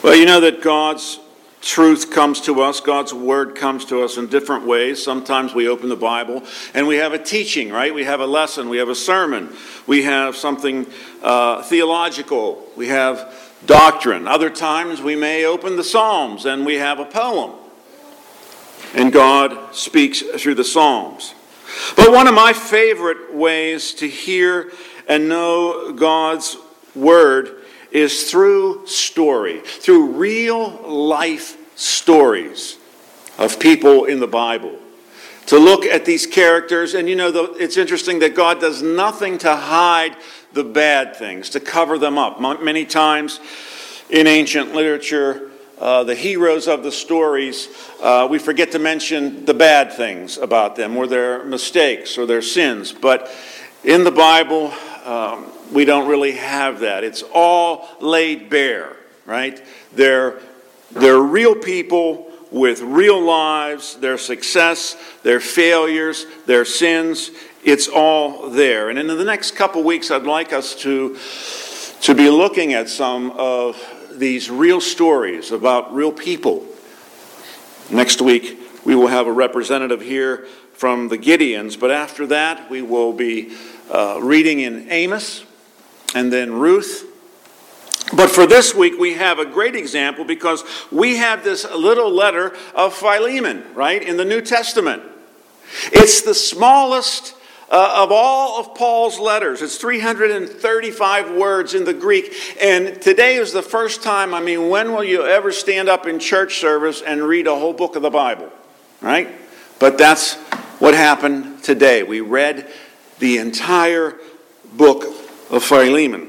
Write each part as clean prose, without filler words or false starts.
Well, you know that God's truth comes to us, God's word comes to us in different ways. Sometimes we open the Bible and we have a teaching, right? We have a lesson, we have a sermon, we have something theological, we have doctrine. Other times we may open the Psalms and we have a poem. And God speaks through the Psalms. But one of my favorite ways to hear and know God's word is through story, through real life stories of people in the Bible. To look at these characters, and you know, it's interesting that God does nothing to hide the bad things, to cover them up. Many times in ancient literature, the heroes of the stories, we forget to mention the bad things about them, or their mistakes, or their sins. But in the Bible, we don't really have that. It's all laid bare, right? They're real people with real lives, their success, their failures, their sins. It's all there. And in the next couple weeks, I'd like us to be looking at some of these real stories about real people. Next week, we will have a representative here from the Gideons, but after that, we will be reading in Amos and then Ruth. But for this week, we have a great example because we have this little letter of Philemon, right, in the New Testament. It's the smallest of all of Paul's letters. It's 335 words in the Greek. And today is the first time, when will you ever stand up in church service and read a whole book of the Bible, right? But that's what happened today. We read the entire book of Philemon.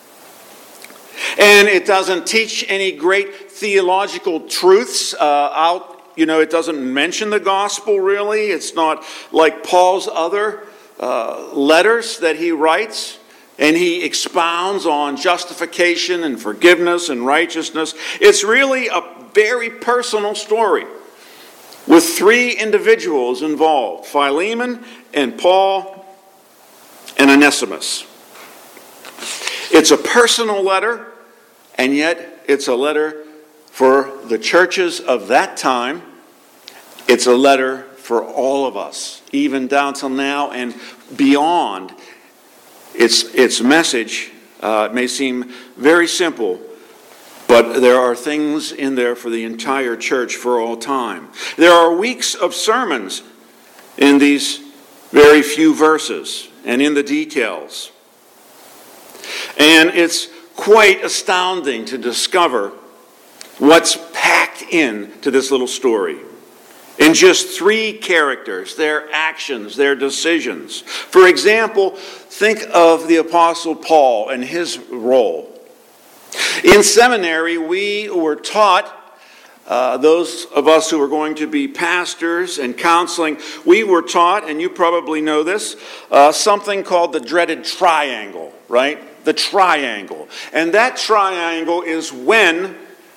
And it doesn't teach any great theological truths out. You know, it doesn't mention the gospel really. It's not like Paul's other letters that he writes. And he expounds on justification and forgiveness and righteousness. It's really a very personal story with three individuals involved: Philemon and Paul and Onesimus. It's a personal letter, and yet it's a letter for the churches of that time. It's a letter for all of us, even down till now and beyond. Its message may seem very simple, but there are things in there for the entire church for all time. There are weeks of sermons in these very few verses and in the details. And it's quite astounding to discover what's packed into this little story. In just three characters, their actions, their decisions. For example, think of the Apostle Paul and his role. In seminary, we were taught, those of us who are going to be pastors and counseling, we were taught, and you probably know this, something called the dreaded triangle, right? The triangle. And that triangle is when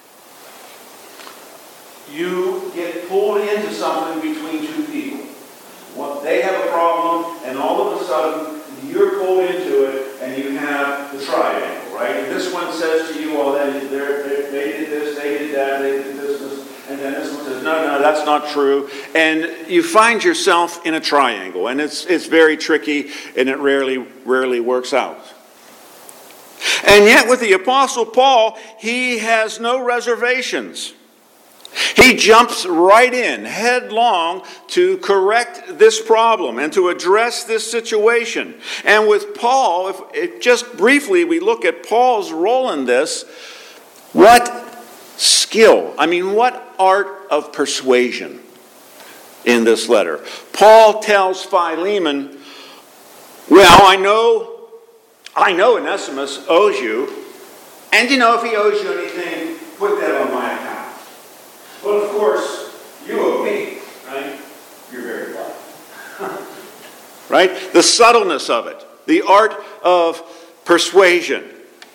you get pulled into something between two people. They have a problem, and all of a sudden, you're pulled into it, and you have the triangle, right? And this one says to you, well, they did this, they did that, they did this, and then this one says, no, that's not true. And you find yourself in a triangle, and it's very tricky, and it rarely works out. And yet with the Apostle Paul, he has no reservations. He jumps right in, headlong, to correct this problem and to address this situation. And with Paul, if just briefly we look at Paul's role in this, what skill, what art of persuasion in this letter. Paul tells Philemon, well, I know Onesimus owes you, and if he owes you anything, put that on my account. Well, of course, you owe me, right? You're very right. Right? The subtleness of it, the art of persuasion.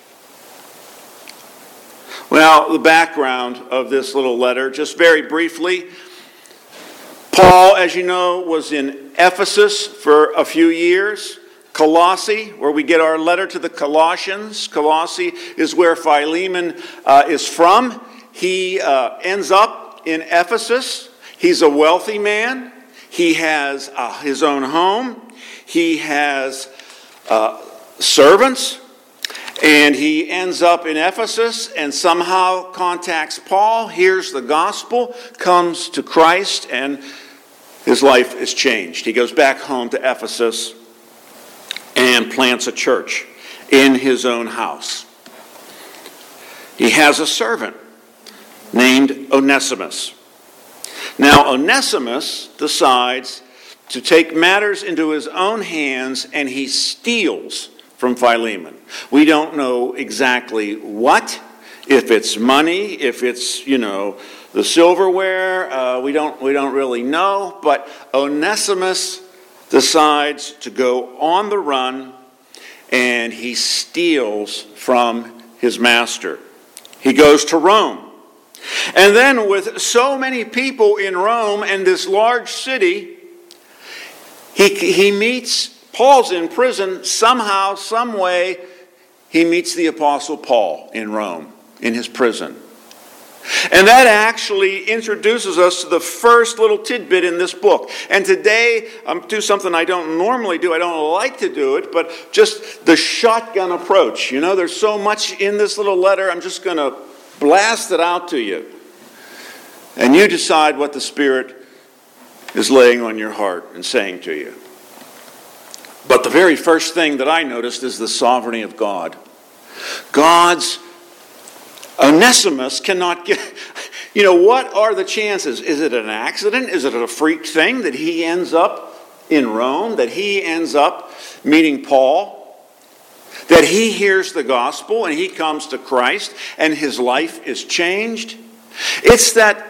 Well, the background of this little letter, just very briefly. Paul, as you know, was in Ephesus for a few years. Colossae, where we get our letter to the Colossians. Colossae is where Philemon is from. He ends up in Ephesus. He's a wealthy man. He has his own home. He has servants. And he ends up in Ephesus and somehow contacts Paul, hears the gospel, comes to Christ, and his life is changed. He goes back home to Ephesus and plants a church in his own house. He has a servant named Onesimus. Now, Onesimus decides to take matters into his own hands, and he steals from Philemon. We don't know exactly what, if it's money, if it's, the silverware, we don't really know, but Onesimus decides to go on the run, and he steals from his master. He goes to Rome. And then with so many people in Rome and this large city, he meets, Paul's in prison, somehow, some way, he meets the Apostle Paul in Rome, in his prison. And that actually introduces us to the first little tidbit in this book. And today, I'm do something I don't normally do. I don't like to do it, but just the shotgun approach. There's so much in this little letter, I'm just going to blast it out to you. And you decide what the Spirit is laying on your heart and saying to you. But the very first thing that I noticed is the sovereignty of God. God's Onesimus cannot get... what are the chances? Is it an accident? Is it a freak thing that he ends up in Rome? That he ends up meeting Paul? That he hears the gospel and he comes to Christ and his life is changed? It's that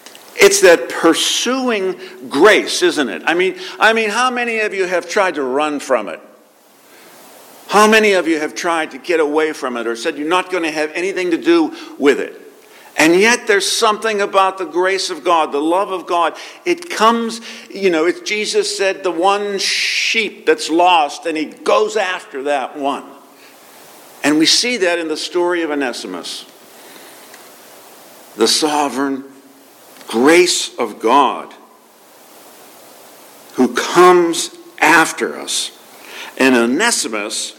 pursuing grace, isn't it? I mean, how many of you have tried to run from it? How many of you have tried to get away from it or said you're not going to have anything to do with it? And yet there's something about the grace of God, the love of God. It comes, Jesus said, the one sheep that's lost, and he goes after that one. And we see that in the story of Onesimus. The sovereign grace of God who comes after us. And Onesimus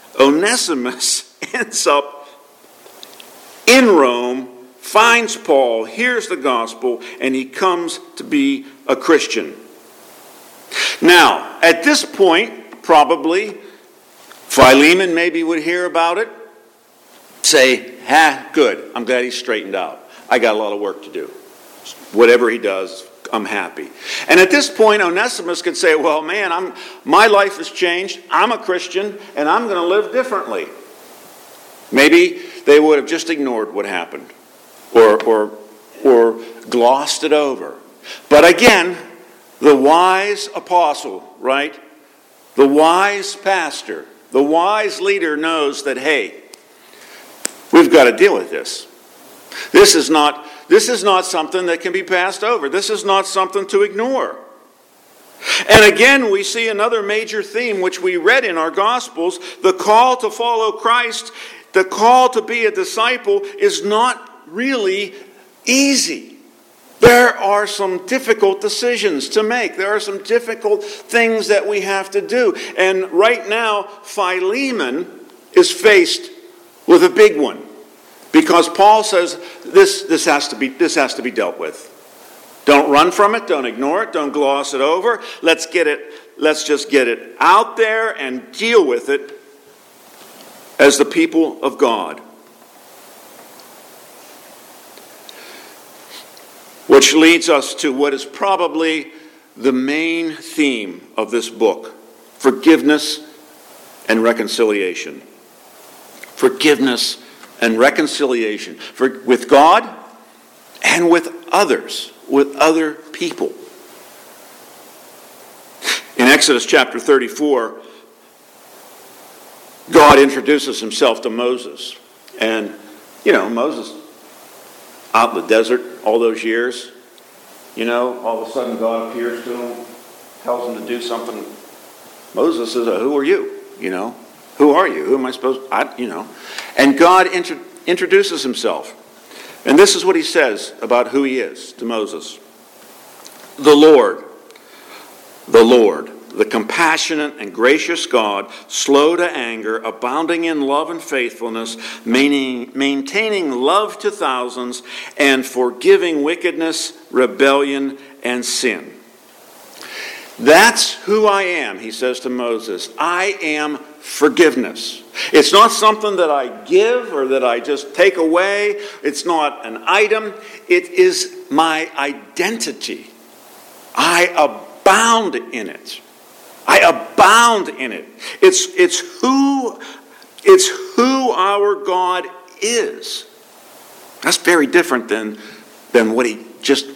ends up in Rome, finds Paul, hears the gospel, and he comes to be a Christian. Now, at this point, probably, Philemon maybe would hear about it, say, good, I'm glad he's straightened out. I got a lot of work to do. Whatever he does, I'm happy. And at this point, Onesimus could say, well, man, my life has changed. I'm a Christian, and I'm going to live differently. Maybe they would have just ignored what happened or glossed it over. But again, the wise apostle, right? The wise pastor, the wise leader knows that, hey, we've got to deal with this. This is not something that can be passed over. This is not something to ignore. And again, we see another major theme which we read in our Gospels. The call to follow Christ, the call to be a disciple is not really easy. There are some difficult decisions to make. There are some difficult things that we have to do. And right now, Philemon is faced with a big one. Because Paul says this has to be dealt with. Don't run from it, don't ignore it, don't gloss it over. Let's just get it out there and deal with it as the people of God. Which leads us to what is probably the main theme of this book: forgiveness and reconciliation. Forgiveness and reconciliation with God and with others, with other people. In Exodus chapter 34, God introduces himself to Moses. And, Moses out in the desert all those years, all of a sudden God appears to him, tells him to do something. Moses says, who are you? Who are you? Who am I supposed to, And God introduces himself. And this is what he says about who he is to Moses. The Lord, the compassionate and gracious God, slow to anger, abounding in love and faithfulness, maintaining love to thousands, and forgiving wickedness, rebellion, and sin. That's who I am, he says to Moses. I am forgiveness. It's not something that I give or that I just take away. It's not an item. It is my identity. I abound in it. I abound in it. It's who our God is. That's very different than what he just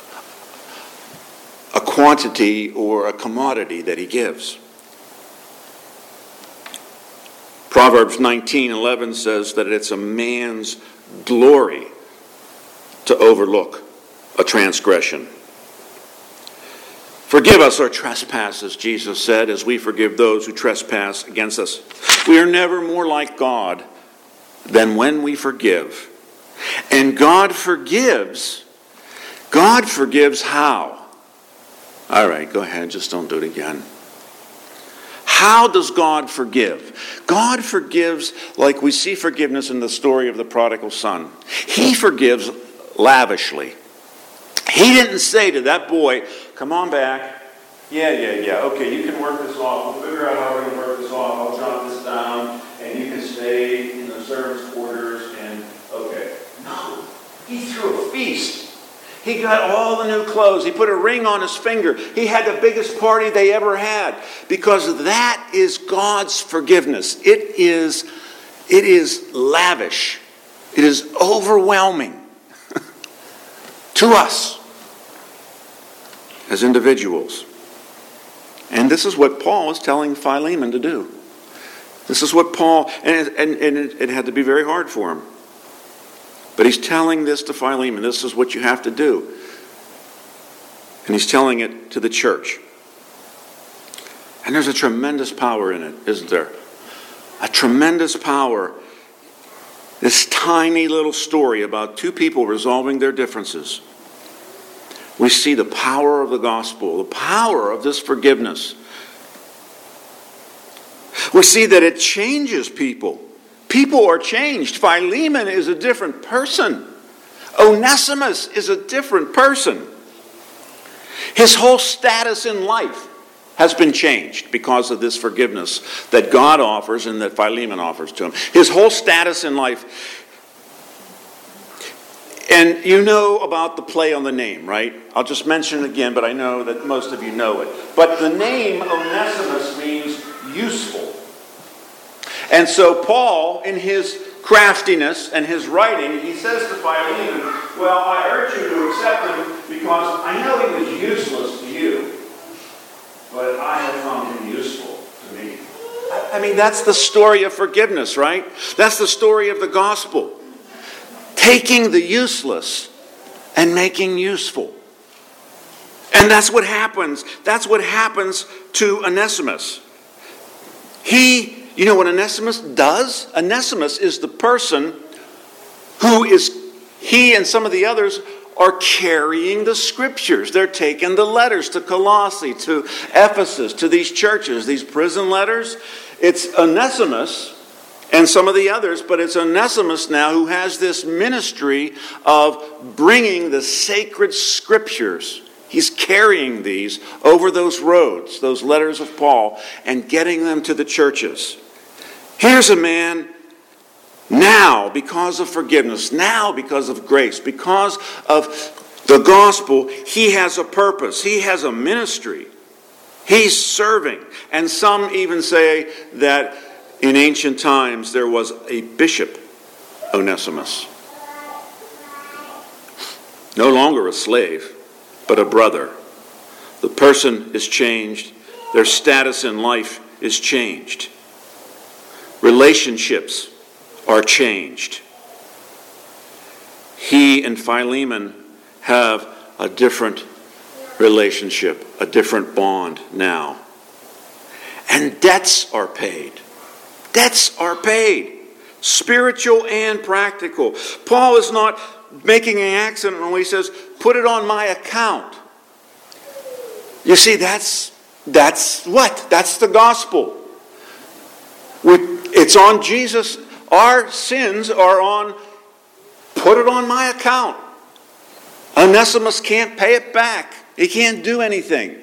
a quantity or a commodity that he gives. Proverbs 19:11 says that it's a man's glory to overlook a transgression. Forgive us our trespasses, Jesus said, as we forgive those who trespass against us. We are never more like God than when we forgive. And God forgives. God forgives how? All right, go ahead. Just don't do it again. How does God forgive? God forgives like we see forgiveness in the story of the prodigal son. He forgives lavishly. He didn't say to that boy, come on back. Yeah. Okay, you can work this off. We'll figure out how we're going to work this off. I'll jot this down. And you can stay in the servants' quarters. And okay. No. He threw a feast. He got all the new clothes. He put a ring on his finger. He had the biggest party they ever had. Because that is God's forgiveness. It is lavish. It is overwhelming to us as individuals. And this is what Paul is telling Philemon to do. This is what Paul, and it had to be very hard for him. But he's telling this to Philemon. This is what you have to do. And he's telling it to the church. And there's a tremendous power in it, isn't there? A tremendous power. This tiny little story about two people resolving their differences. We see the power of the gospel, the power of this forgiveness. We see that it changes people. People are changed. Philemon is a different person. Onesimus is a different person. His whole status in life has been changed because of this forgiveness that God offers and that Philemon offers to him. His whole status in life. And you know about the play on the name, right? I'll just mention it again, but I know that most of you know it. But the name Onesimus means useful. And so Paul, in his craftiness and his writing, he says to Philemon, well, I urge you to accept him because I know he was useless to you, but I have found him useful to me. I mean, that's the story of forgiveness, right? That's the story of the gospel. Taking the useless and making useful. And that's what happens. That's what happens to Onesimus. You know what Onesimus does? Onesimus is the person he and some of the others are carrying the scriptures. They're taking the letters to Colossae, to Ephesus, to these churches, these prison letters. It's Onesimus and some of the others, but it's Onesimus now who has this ministry of bringing the sacred scriptures. He's carrying these over those roads, those letters of Paul, and getting them to the churches. Here's a man now, because of forgiveness, now because of grace, because of the gospel, he has a purpose. He has a ministry. He's serving. And some even say that in ancient times there was a bishop, Onesimus. No longer a slave, but a brother. The person is changed. Their status in life is changed. Relationships are changed. He and Philemon have a different relationship, a different bond now. And debts are paid. Debts are paid. Spiritual and practical. Paul is not making an accident when he says, put it on my account. You see, that's what? That's the gospel. It's on Jesus. Our sins are on, put it on my account. Onesimus can't pay it back. He can't do anything.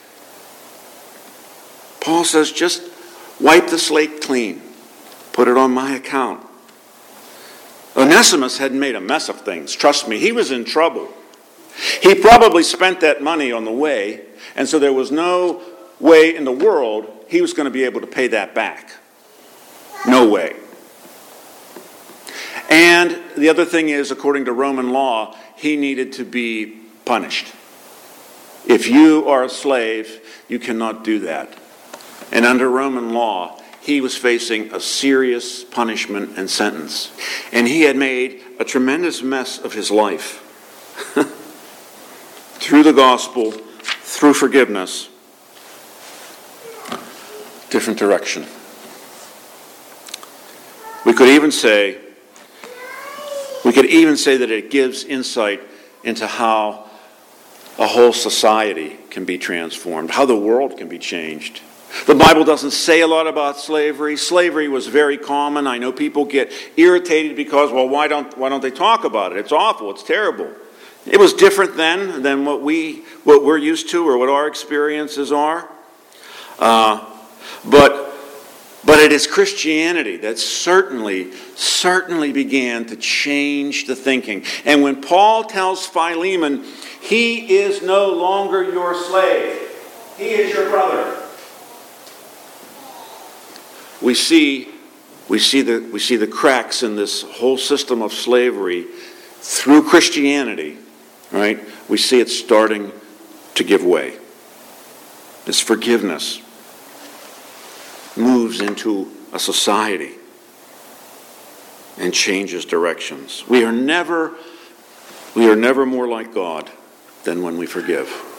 Paul says, just wipe the slate clean. Put it on my account. Onesimus had made a mess of things. Trust me, he was in trouble. He probably spent that money on the way, and so there was no way in the world he was going to be able to pay that back. No way. And the other thing is, according to Roman law, he needed to be punished. If you are a slave, you cannot do that. And under Roman law, he was facing a serious punishment and sentence. And he had made a tremendous mess of his life. Through the gospel, through forgiveness, different direction. We could even say that it gives insight into how a whole society can be transformed, how the world can be changed. The Bible doesn't say a lot about slavery. Slavery was very common. I know people get irritated because, well, why don't they talk about it? It's awful. It's terrible. It was different then than what we're used to or what our experiences are. But it is Christianity that certainly began to change the thinking. And when Paul tells Philemon, he is no longer your slave. He is your brother. We see the cracks in this whole system of slavery through Christianity, right? We see it starting to give way. This forgiveness moves into a society and changes directions. We are never more like God than when we forgive.